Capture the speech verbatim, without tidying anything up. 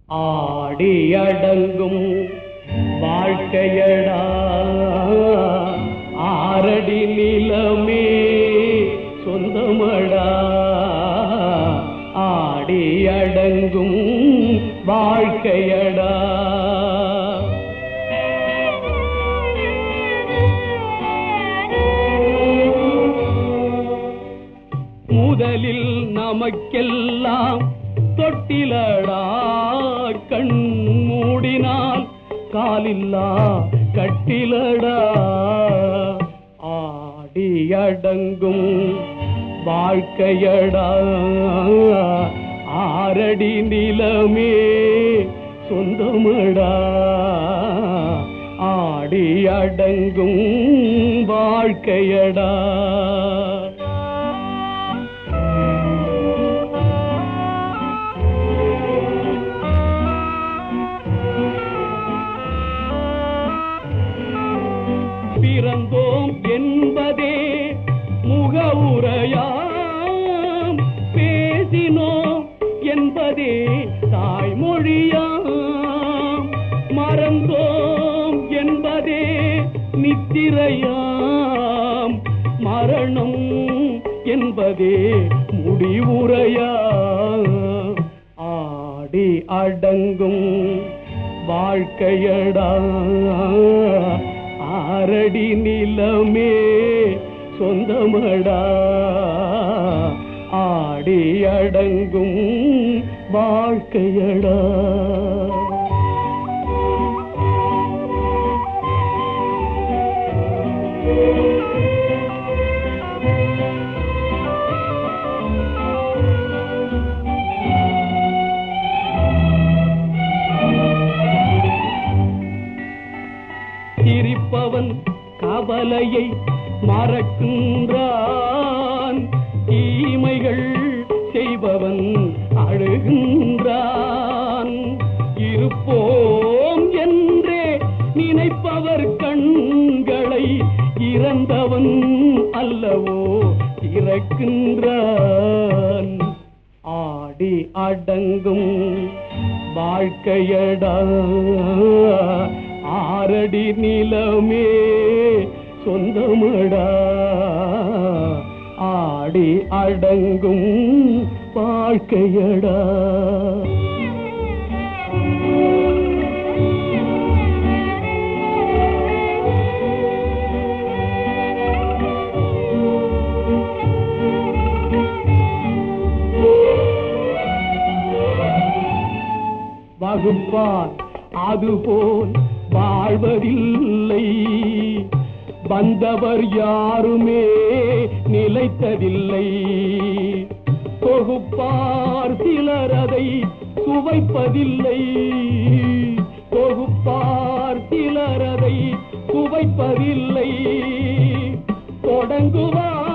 ஆடி அடங்கும் வாழ்க்கையடா ஆரடி நிலமே சொந்தமடா. ஆடி அடங்கும் வாழ்க்கையடா. முதலில் நமக்கெல்லாம் தொட்டிலடா, கண் மூடினால் காலில்லா கட்டிலடா. ஆடி அடங்கும் வாழ்க்கையடா ஆரடி நிலமே சொந்தமடா. ஆடி அடங்கும் வாழ்க்கையடா. பிறந்தோம் என்பதே முகவுரையாம், பேசினோம் என்பதே தாய்மொழியாம், மறந்தோம் என்பதே நித்திரையாம், மரணம் என்பதே முடிவுரையாம். ஆடி அடங்கும் வாழ்க்கையடா ஆரடி நிலமே சொந்தமடா. ஆடி அடங்கும் வாழ்க்கையடா. சிரிப்பவன் கவலையை மறக்கின்றான், தீமைகள் செய்பவன் அழுகின்றான். இருப்போம் என்றே நினைப்பவர் கண்களை இறந்தவன் அல்லவோ திறக்கின்றான். ஆடி அடங்கும் வாழ்க்கையடா ஆரடி நிலமே சொந்தமடா. ஆடி அடங்கும் வாழ்க்கையடா. வகுப்பான் அதுபோல் வாழ்வதில்லை, வந்தவர் யாருமே நிலைத்ததில்லை. தொகுப்பார் சிலர் அதை சுவைப்பதில்லை, தொகுப்பார் சிலர் அதை சுவைப்பதில்லை. தொடங்குவார்